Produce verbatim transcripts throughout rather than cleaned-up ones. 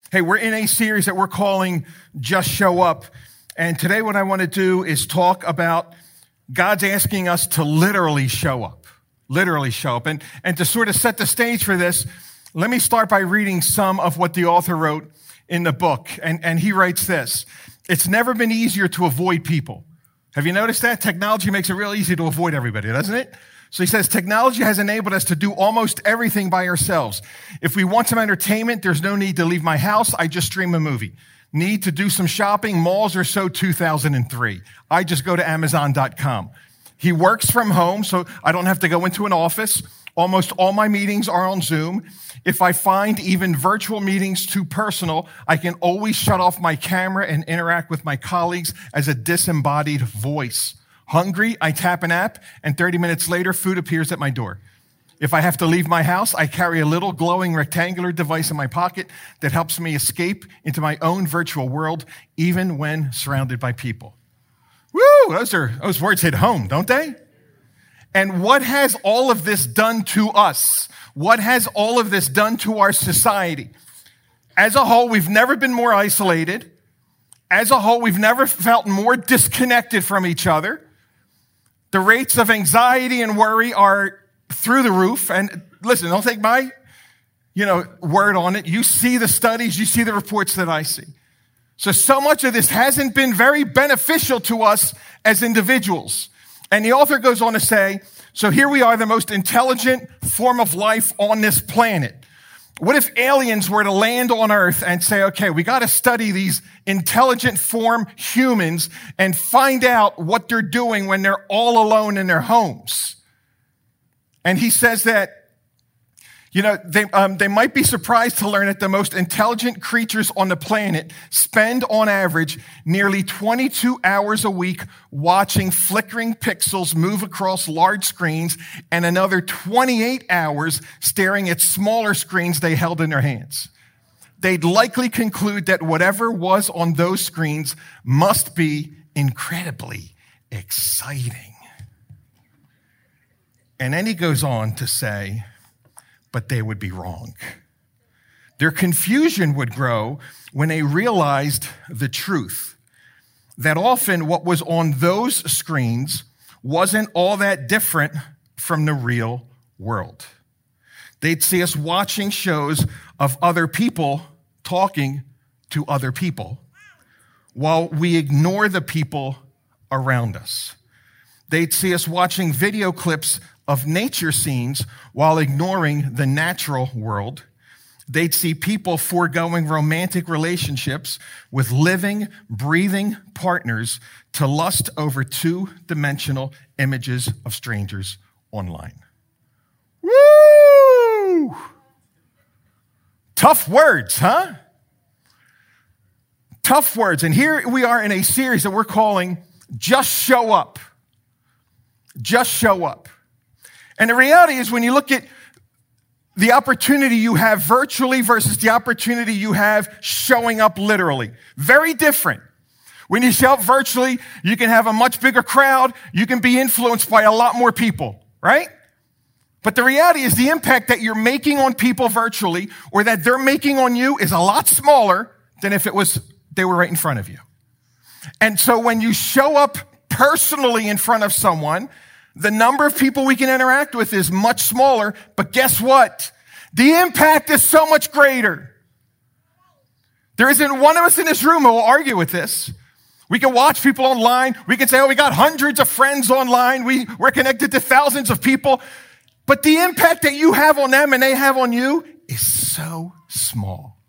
Hey, we're in a series that we're calling Just Show Up. And today what I want to do is talk about God's asking us to literally show up. Literally show up. And, and to sort of set the stage for this, let me start by reading some of what the author wrote in the book. And, and he writes this: it's never been easier to avoid people. Have you noticed that? Technology makes it real easy to avoid everybody, doesn't it? So he says, technology has enabled us to do almost everything by ourselves. If we want some entertainment, there's no need to leave my house. I just stream a movie. Need to do some shopping? Malls are so two thousand three. I just go to amazon dot com. He works from home, so I don't have to go into an office. Almost all my meetings are on Zoom. If I find even virtual meetings too personal, I can always shut off my camera and interact with my colleagues as a disembodied voice. Hungry, I tap an app, and thirty minutes later, food appears at my door. If I have to leave my house, I carry a little glowing rectangular device in my pocket that helps me escape into my own virtual world, even when surrounded by people. Woo! Those are, those words hit home, don't they? And what has all of this done to us? What has all of this done to our society? As a whole, we've never been more isolated. As a whole, we've never felt more disconnected from each other. The rates of anxiety and worry are through the roof. And listen, don't take my, you know, word on it. You see the studies, you see the reports that I see. So, so much of this hasn't been very beneficial to us as individuals. And the author goes on to say, so here we are, the most intelligent form of life on this planet. What if aliens were to land on Earth and say, okay, we got to study these intelligent form humans and find out what they're doing when they're all alone in their homes? And he says that, you know, they, um, they might be surprised to learn that the most intelligent creatures on the planet spend, on average, nearly twenty-two hours a week watching flickering pixels move across large screens and another twenty-eight hours staring at smaller screens they held in their hands. They'd likely conclude that whatever was on those screens must be incredibly exciting. And then he goes on to say, but they would be wrong. Their confusion would grow when they realized the truth, that often what was on those screens wasn't all that different from the real world. They'd see us watching shows of other people talking to other people while we ignore the people around us. They'd see us watching video clips of nature scenes while ignoring the natural world. They'd see people foregoing romantic relationships with living, breathing partners to lust over two-dimensional images of strangers online. Woo! Tough words, huh? Tough words. And here we are in a series that we're calling Just Show Up. Just Show Up. And the reality is, when you look at the opportunity you have virtually versus the opportunity you have showing up literally, very different. When you show up virtually, you can have a much bigger crowd. You can be influenced by a lot more people, right? But the reality is, the impact that you're making on people virtually or that they're making on you is a lot smaller than if it was they were right in front of you. And so when you show up personally in front of someone, the number of people we can interact with is much smaller, but guess what? The impact is so much greater. There isn't one of us in this room who will argue with this. We can watch people online. We can say, oh, we got hundreds of friends online. We, we're connected to thousands of people. But the impact that you have on them and they have on you is so small.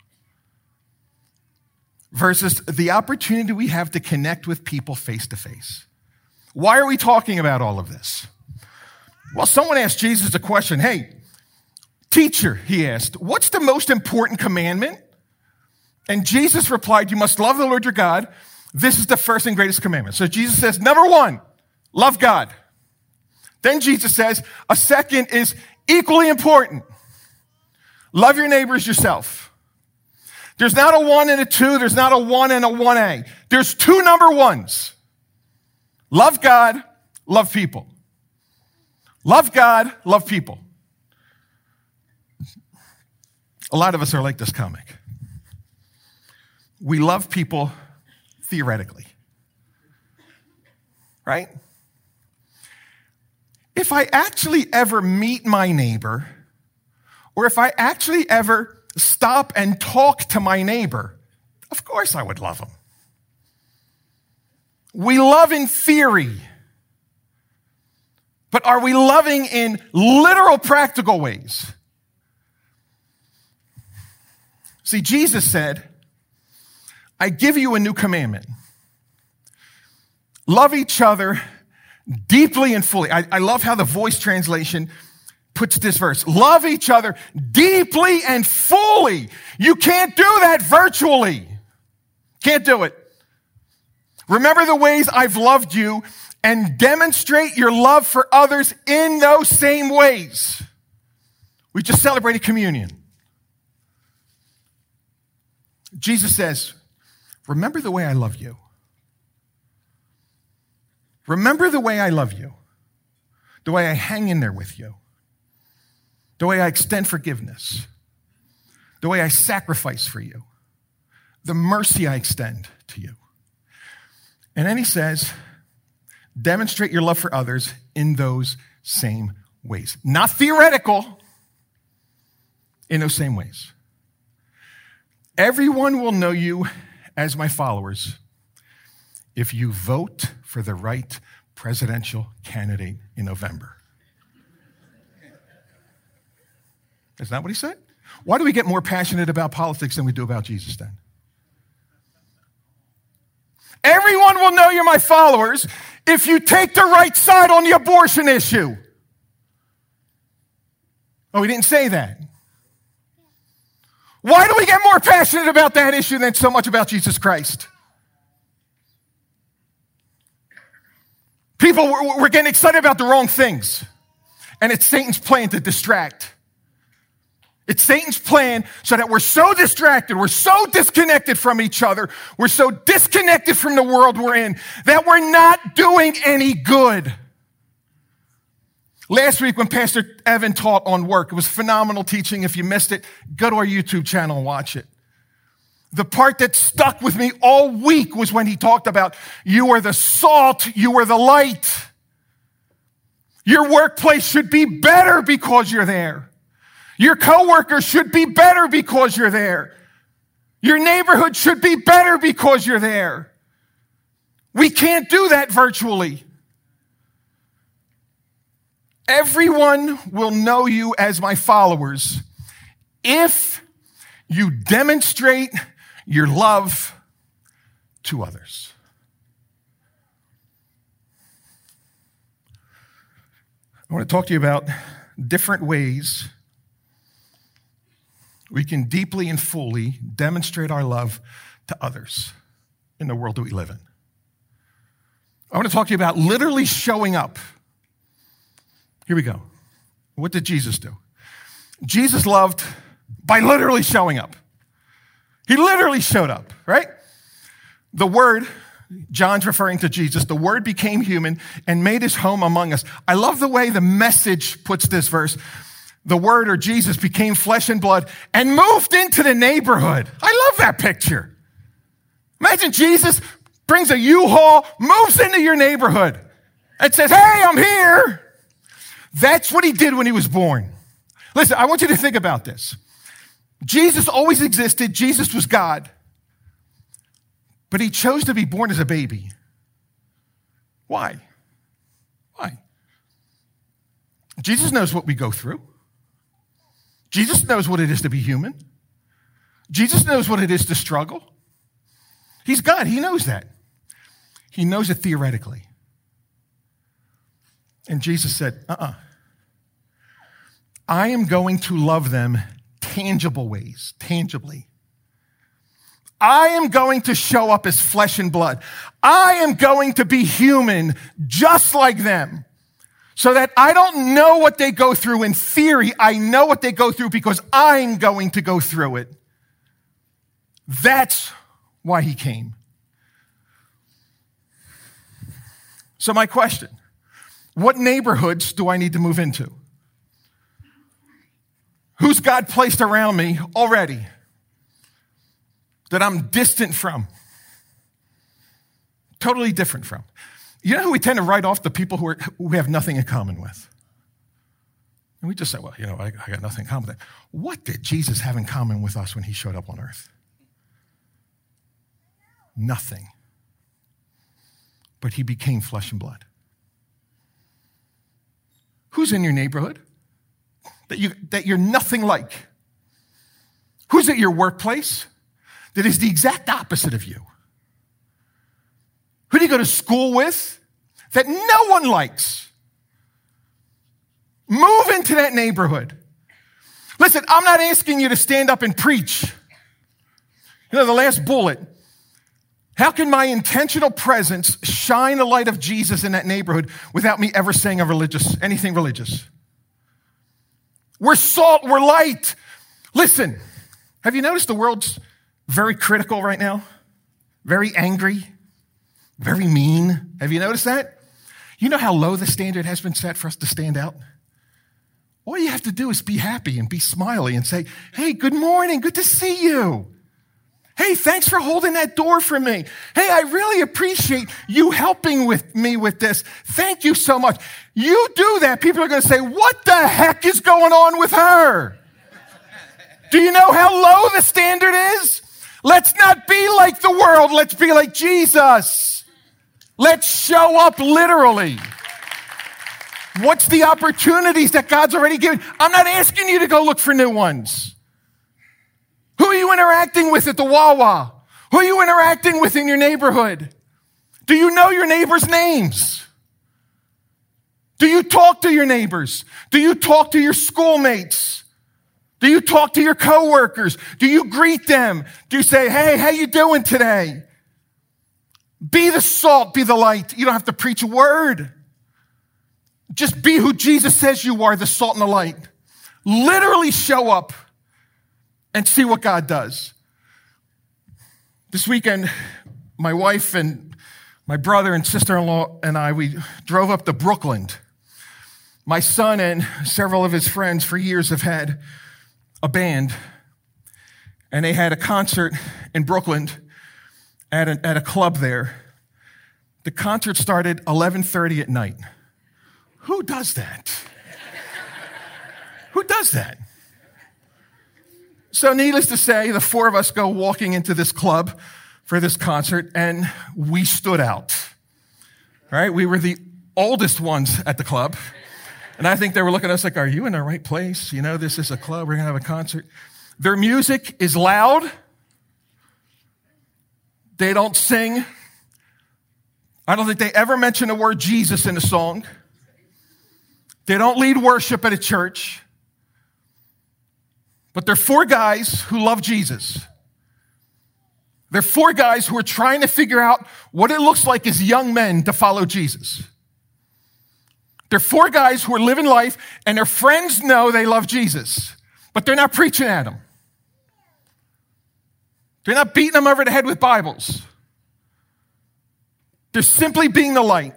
Versus the opportunity we have to connect with people face to face. Why are we talking about all of this? Well, someone asked Jesus a question. Hey, teacher, he asked, what's the most important commandment? And Jesus replied, you must love the Lord your God. This is the first and greatest commandment. So Jesus says, number one, love God. Then Jesus says, a second is equally important. Love your neighbors yourself. There's not a one and a two. There's not a one and a one A. There's two number ones. Love God, love people. Love God, love people. A lot of us are like this comic. we love people theoretically, right? If I actually ever meet my neighbor, or if I actually ever stop and talk to my neighbor, of course I would love him. We love in theory, but are we loving in literal, practical ways? See, Jesus said, I give you a new commandment. Love each other deeply and fully. I, I love how the Voice translation puts this verse. Love each other deeply and fully. You can't do that virtually. Can't do it. Remember the ways I've loved you and demonstrate your love for others in those same ways. We just celebrated communion. Jesus says, remember the way I love you. Remember the way I love you. The way I hang in there with you. The way I extend forgiveness. The way I sacrifice for you. The mercy I extend to you. And then he says, demonstrate your love for others in those same ways. Not theoretical, in those same ways. Everyone will know you as my followers if you vote for the right presidential candidate in November. Isn't that what he said? Why do we get more passionate about politics than we do about Jesus then? Everyone will know you're my followers if you take the right side on the abortion issue. Oh, he didn't say that. Why do we get more passionate about that issue than so much about Jesus Christ? People, we're, we're getting excited about the wrong things. And it's Satan's plan to distract. It's Satan's plan so that we're so distracted, we're so disconnected from each other, we're so disconnected from the world we're in, that we're not doing any good. Last week when Pastor Evan taught on work, it was phenomenal teaching. If you missed it, go to our YouTube channel and watch it. The part that stuck with me all week was when he talked about you are the salt, you are the light. Your workplace should be better because you're there. Your coworkers should be better because you're there. Your neighborhood should be better because you're there. We can't do that virtually. Everyone will know you as my followers if you demonstrate your love to others. I want to talk to you about different ways we can deeply and fully demonstrate our love to others in the world that we live in. I want to talk to you about literally showing up. Here we go. What did Jesus do? Jesus loved by literally showing up. He literally showed up, right? The Word, John's referring to Jesus, the Word became human and made his home among us. I love the way the Message puts this verse. The Word, or Jesus, became flesh and blood and moved into the neighborhood. I love that picture. Imagine Jesus brings a U-Haul, moves into your neighborhood and says, hey, I'm here. That's what he did when he was born. Listen, I want you to think about this. Jesus always existed. Jesus was God. But he chose to be born as a baby. Why? Why? Jesus knows what we go through. Jesus knows what it is to be human. Jesus knows what it is to struggle. He's God. He knows that. He knows it theoretically. And Jesus said, uh-uh. I am going to love them tangible ways, tangibly. I am going to show up as flesh and blood. I am going to be human just like them. So that I don't know what they go through in theory. I know what they go through because I'm going to go through it. That's why he came. So my question, what neighborhoods do I need to move into? Who's God placed around me already? that I'm distant from, totally different from. You know who we tend to write off? The people who, are, who we have nothing in common with. And we just say, well, you know, I, I got nothing in common with that. What did Jesus have in common with us when he showed up on earth? Nothing. But he became flesh and blood. Who's in your neighborhood that, you, that you're nothing like? Who's at your workplace that is the exact opposite of you? Who do you go to school with that no one likes? Move into that neighborhood. Listen, I'm not asking you to stand up and preach. You know, the last bullet. How can my intentional presence shine the light of Jesus in that neighborhood without me ever saying a religious, anything religious? We're salt, we're light. Listen, have you noticed the world's very critical right now? Very angry, very mean. Have you noticed that? You know how low the standard has been set for us to stand out? All you have to do is be happy and be smiley and say, hey, good morning, good to see you. Hey, thanks for holding that door for me. Hey, I really appreciate you helping with me with this. Thank you so much. You do that, people are going to say, what the heck is going on with her? Do you know how low the standard is? Let's not be like the world. Let's be like Jesus. Let's show up literally. What's the opportunities that God's already given? I'm not asking you to go look for new ones. Who are you interacting with at the Wawa? Who are you interacting with in your neighborhood? Do you know your neighbors' names? Do you talk to your neighbors? Do you talk to your schoolmates? Do you talk to your coworkers? Do you greet them? Do you say, hey, how you doing today? Be the salt, be the light. You don't have to preach a word. Just be who Jesus says you are, the salt and the light. Literally show up and see what God does. This weekend, my wife and my brother and sister-in-law and I, we drove up to Brooklyn. My son and several of his friends for years have had a band, and they had a concert in Brooklyn at a, at a club there. The concert started eleven thirty at night. Who does that? Who does that? So needless to say, the four of us go walking into this club for this concert, and we stood out, right? We were the oldest ones at the club, and I think they were looking at us like, are you in the right place? You know, this is a club. We're going to have a concert. Their music is loud. They don't sing. I don't think they ever mention the word Jesus in a song. They don't lead worship at a church. But they're four guys who love Jesus. They're four guys who are trying to figure out what it looks like as young men to follow Jesus. They're four guys who are living life, and their friends know they love Jesus, but they're not preaching at them. They're not beating them over the head with Bibles. They're simply being the light.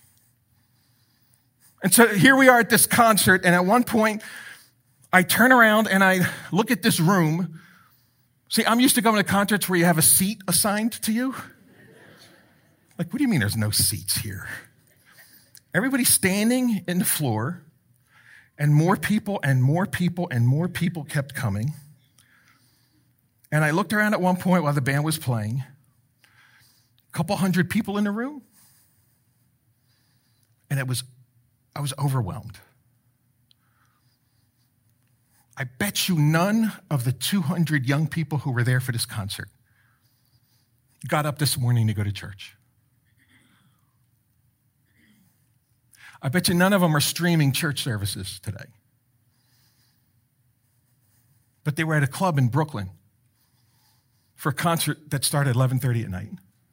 And so here we are at this concert, and at one point, I turn around and I look at this room. See, I'm used to going to concerts where you have a seat assigned to you. Like, what do you mean there's no seats here? Everybody's standing in the floor, and more people and more people and more people kept coming. And I looked around at one point while the band was playing. A couple hundred people in the room. And it was, I was overwhelmed. I bet you none of the two hundred young people who were there for this concert got up this morning to go to church. I bet you none of them are streaming church services today. But they were at a club in Brooklyn for a concert that started at eleven thirty at night.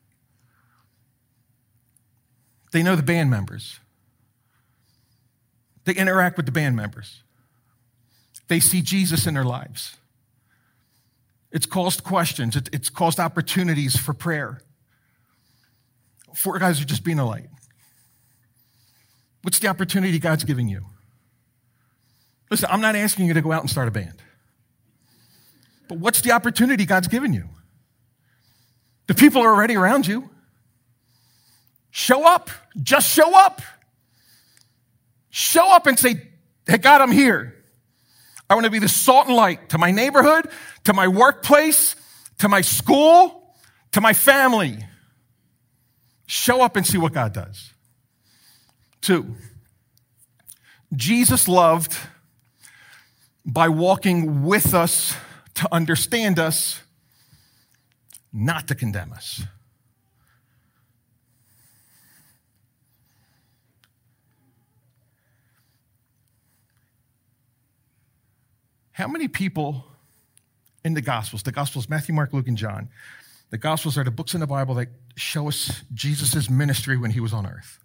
They know the band members. They interact with the band members. They see Jesus in their lives. It's caused questions. It's caused opportunities for prayer. Four guys are just being a light. What's the opportunity God's giving you? Listen, I'm not asking you to go out and start a band. But what's the opportunity God's given you? The people are already around you. Show up. Just show up. Show up and say, hey, God, I'm here. I want to be the salt and light to my neighborhood, to my workplace, to my school, to my family. Show up and see what God does. Two, Jesus loved by walking with us to understand us, not to condemn us. How many people in the Gospels, the Gospels, Matthew, Mark, Luke, and John, the Gospels are the books in the Bible that show us Jesus' ministry when he was on earth.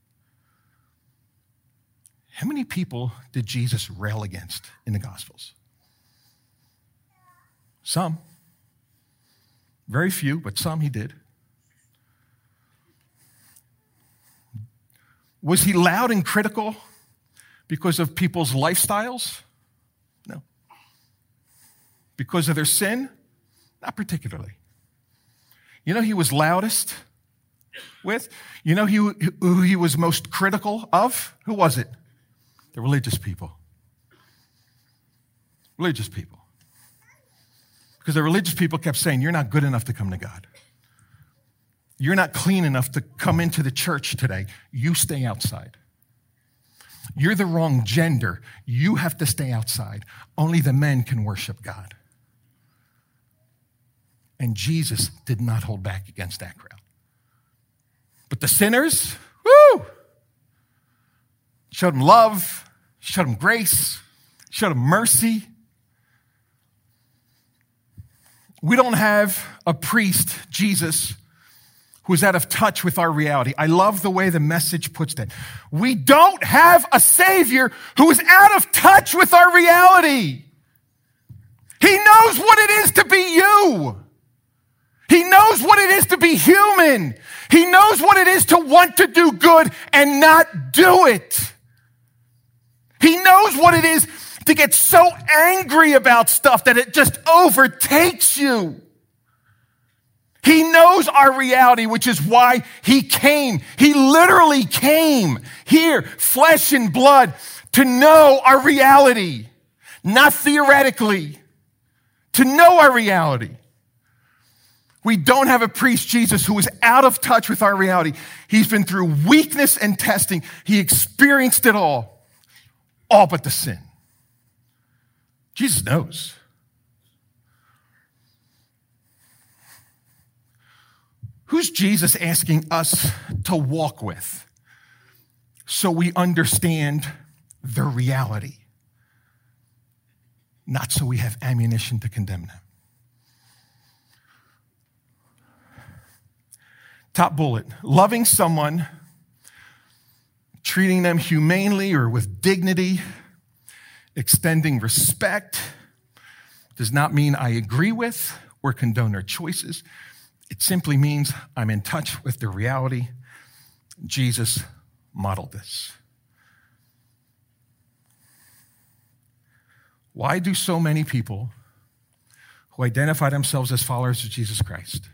How many people did Jesus rail against in the Gospels? Some. Very few, but some he did. Was he loud and critical because of people's lifestyles? No. Because of their sin? Not particularly. You know who he was loudest with? You know who, who he was most critical of? Who was it? The religious people. Religious people. Because the religious people kept saying, you're not good enough to come to God. You're not clean enough to come into the church today. You stay outside. You're the wrong gender. You have to stay outside. Only the men can worship God. And Jesus did not hold back against that crowd. But the sinners, woo, showed them love, showed them grace, showed them mercy. We don't have a priest, Jesus, who is out of touch with our reality. I love the way the Message puts that. We don't have a Savior who is out of touch with our reality. He knows what it is to be you. He knows what it is to be human. He knows what it is to want to do good and not do it. He knows what it is to get so angry about stuff that it just overtakes you. He knows our reality, which is why he came. He literally came here, flesh and blood, to know our reality, not theoretically, to know our reality. We don't have a priest, Jesus, who is out of touch with our reality. He's been through weakness and testing. He experienced it all, all but the sin. Jesus knows. Who's Jesus asking us to walk with so we understand the reality, not so we have ammunition to condemn them? Top bullet, loving someone, treating them humanely or with dignity, extending respect, does not mean I agree with or condone their choices. It simply means I'm in touch with the reality. Jesus modeled this. Why do so many people who identify themselves as followers of Jesus Christ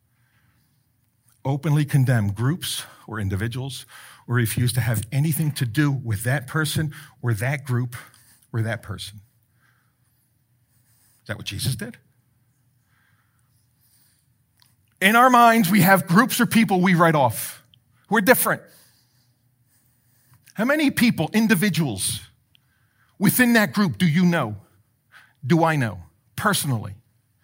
openly condemn groups or individuals or refuse to have anything to do with that person or that group or that person? Is that what Jesus did? In our minds, we have groups or people we write off. We're different. How many people, individuals, within that group do you know? Do I know personally?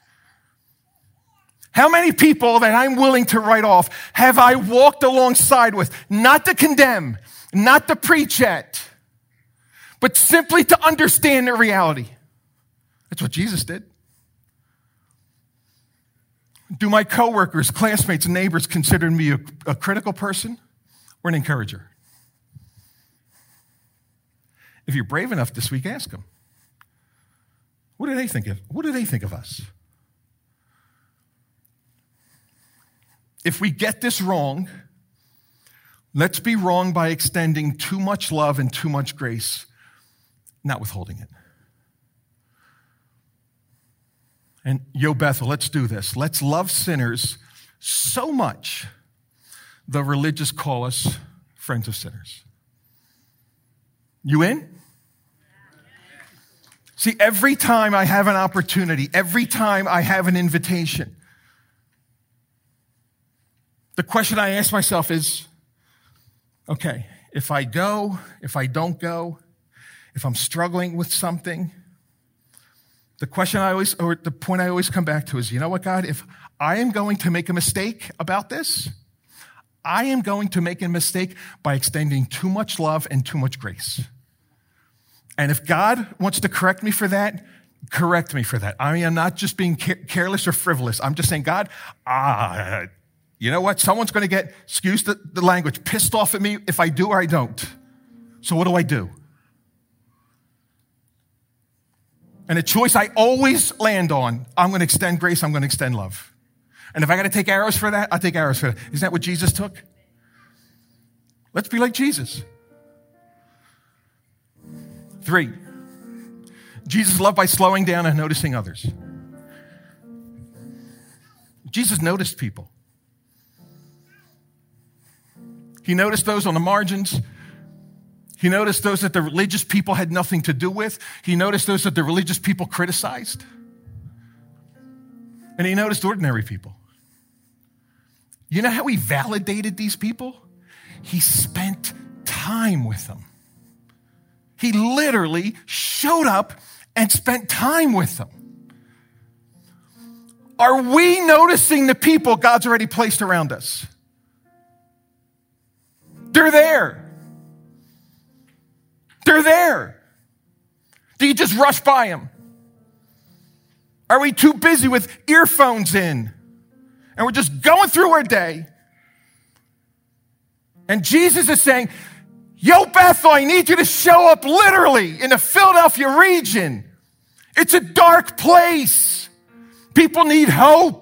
How many people that I'm willing to write off have I walked alongside with, not to condemn, not to preach at, but simply to understand their reality? That's what Jesus did. Do my coworkers, classmates, and neighbors consider me a, a critical person or an encourager? If you're brave enough this week, ask them. What do they think of? What do they think of us? If we get this wrong, let's be wrong by extending too much love and too much grace, not withholding it. And Yo Bethel, let's do this. Let's love sinners So much, the religious call us friends of sinners. You in? See, every time I have an opportunity, every time I have an invitation, the question I ask myself is, okay, if I go, if I don't go, if I'm struggling with something, the question I always, or the point I always come back to is, you know what, God, if I am going to make a mistake about this, I am going to make a mistake by extending too much love and too much grace. And if God wants to correct me for that, correct me for that. I mean, I'm not just being careless or frivolous. I'm just saying, God, ah, you know what? Someone's going to get, excuse the, the language, pissed off at me if I do or I don't. So what do I do? And a choice I always land on, I'm going to extend grace, I'm going to extend love. And if I got to take arrows for that, I'll take arrows for that. Isn't that what Jesus took? Let's be like Jesus. Three, Jesus loved by slowing down and noticing others. Jesus noticed people. He noticed those on the margins. He noticed those that the religious people had nothing to do with. He noticed those that the religious people criticized. And he noticed ordinary people. You know how he validated these people? He spent time with them. He literally showed up and spent time with them. Are we noticing the people God's already placed around us? They're there. They're there. Do you just rush by them? Are we too busy with earphones in and we're just going through our day? And Jesus is saying, yo, Bethel, I need you to show up literally in the Philadelphia region. It's a dark place. People need hope.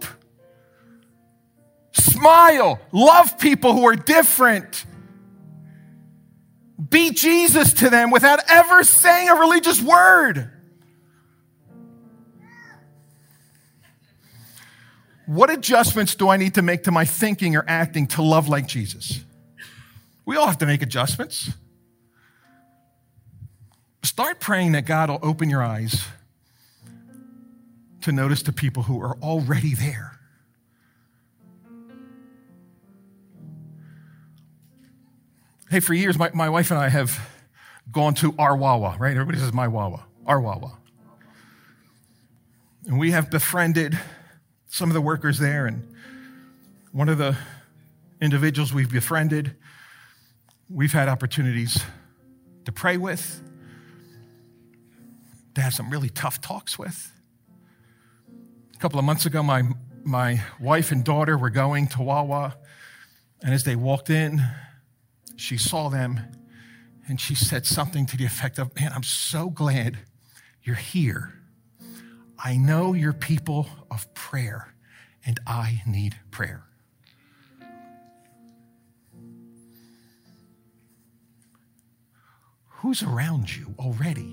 Smile. Love people who are different. Be Jesus to them without ever saying a religious word. What adjustments do I need to make to my thinking or acting to love like Jesus? We all have to make adjustments. Start praying that God will open your eyes to notice the people who are already there. Hey, for years, my, my wife and I have gone to our Wawa, right? Everybody says my Wawa, our Wawa. And we have befriended some of the workers there, and one of the individuals we've befriended, we've had opportunities to pray with, to have some really tough talks with. A couple of months ago, my, my wife and daughter were going to Wawa, and as they walked in, she saw them, and she said something to the effect of, man, I'm so glad you're here. I know you're people of prayer, and I need prayer. Who's around you already?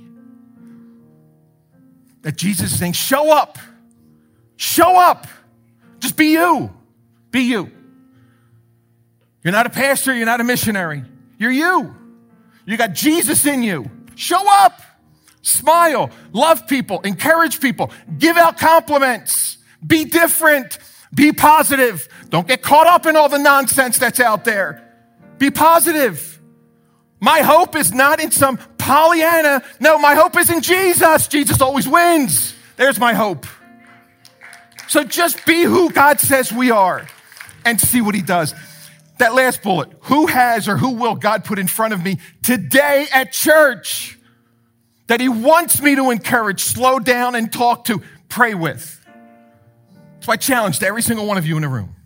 That Jesus is saying, show up. Show up. Just be you. Be you. You're not a pastor. You're not a missionary. You're you. You got Jesus in you. Show up. Smile. Love people. Encourage people. Give out compliments. Be different. Be positive. Don't get caught up in all the nonsense that's out there. Be positive. My hope is not in some Pollyanna. No, my hope is in Jesus. Jesus always wins. There's my hope. So just be who God says we are and see what he does. That last bullet, who has or who will God put in front of me today at church that he wants me to encourage, slow down and talk to, pray with? It's my challenge to every single one of you in the room.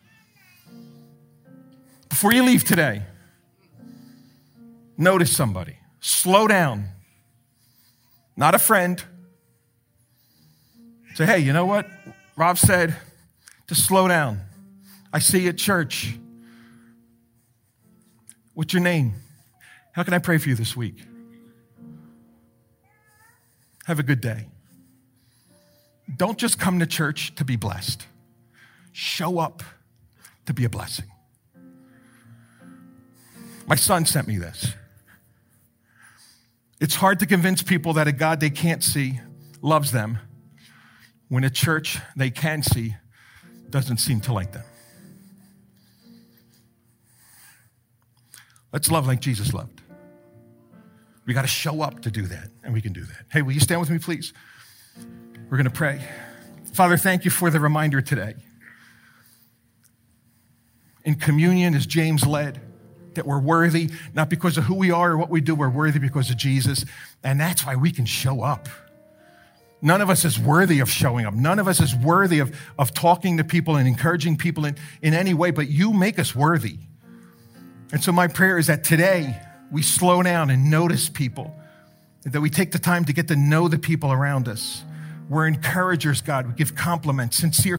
Before you leave today, notice somebody. Slow down. Not a friend. Say, hey, you know what? Rob said to slow down. I see you at church. What's your name? How can I pray for you this week? Have a good day. Don't just come to church to be blessed. Show up to be a blessing. My son sent me this. It's hard to convince people that a God they can't see loves them when a church they can see doesn't seem to like them. Let's love like Jesus loved. We got to show up to do that, and we can do that. Hey, will you stand with me, please? We're going to pray. Father, thank you for the reminder today. In communion, as James led, that we're worthy, not because of who we are or what we do, we're worthy because of Jesus. And that's why we can show up. None of us is worthy of showing up. None of us is worthy of, of talking to people and encouraging people in, in any way, but you make us worthy. And so my prayer is that today we slow down and notice people, that we take the time to get to know the people around us. We're encouragers, God. We give compliments, sincere